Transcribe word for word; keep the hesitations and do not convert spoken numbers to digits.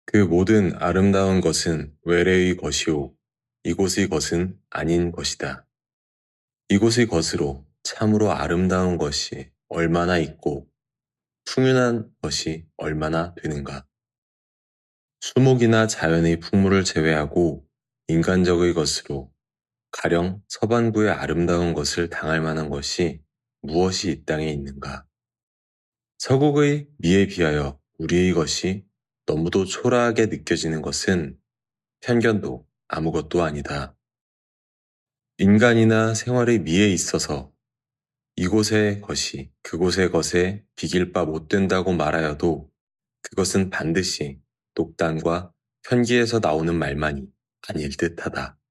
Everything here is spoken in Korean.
그 모든 아름다운 것은 외래의 것이요 이곳의 것은 아닌 것이다. 이곳의 것으로 참으로 아름다운 것이 얼마나 있고 풍요한 것이 얼마나 되는가. 수목이나 자연의 풍물을 제외하고 인간적의 것으로 가령 서반구의 아름다운 것을 당할 만한 것이 무엇이 이 땅에 있는가. 서국의 미에 비하여 우리의 것이 너무도 초라하게 느껴지는 것은 편견도 아무것도 아니다. 인간이나 생활의 미에 있어서 이곳의 것이 그곳의 것에 비길 바 못 된다고 말하여도 그것은 반드시 독단과 편기에서 나오는 말만이 아닐 듯하다.